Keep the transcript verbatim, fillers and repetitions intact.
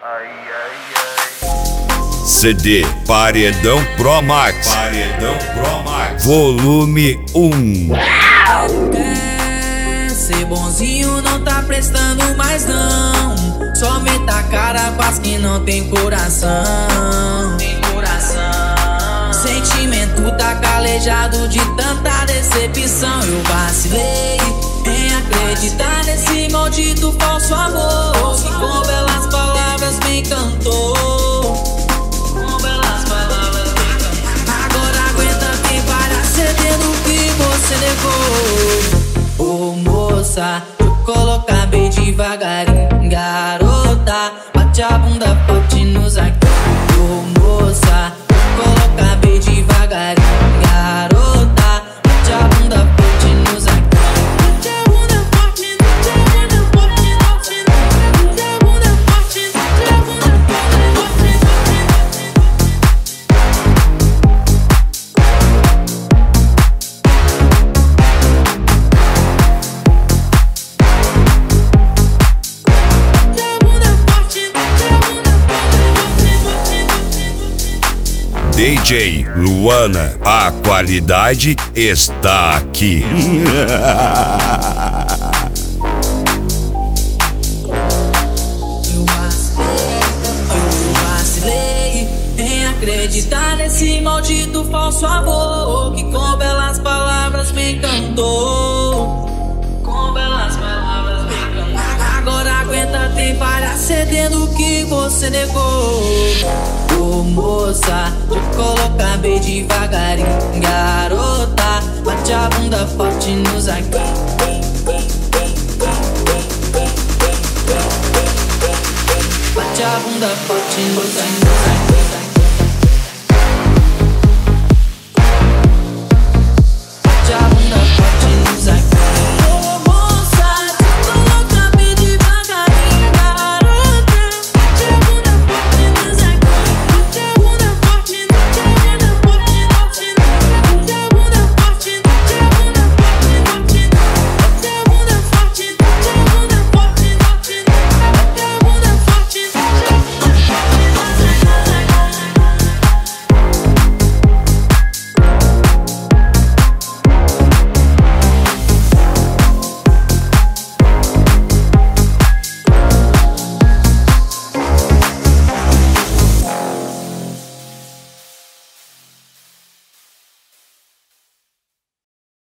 Ai, ai, ai. C D Paredão Pro Max. Paredão Pro Max. Volume um. É, ser bonzinho não tá prestando mais não. Só meta a cara com as que não tem coração. Tem coração. Sentimento tá calejado de tanta decepção. Eu vacilei em acreditar nesse maldito falso amor que com belas palavras me encantou. Com belas palavras me encantou. Agora aguenta, tem para ceder no que você levou. Ô moça, eu colocar bem devagarinho. Garota, bate a bunda forte nos aqui. Ô moça, eu colocar bem devagarinho. Garota, bate a bunda forte nos aqui. Bate a bunda forte, bate a bunda forte, bate a bunda forte, bate a bunda forte, D J Luana, a qualidade está aqui. Eu vacilei, eu vacilei em acreditar nesse maldito falso amor que com belas palavras me encantou. Com belas palavras me encantou. Agora aguenta, tem para ceder no que você negou. Ô moça, eu colocar bem devagarinho. Garota, bate a bunda forte nos aqui. Bate a bunda forte nos aqui.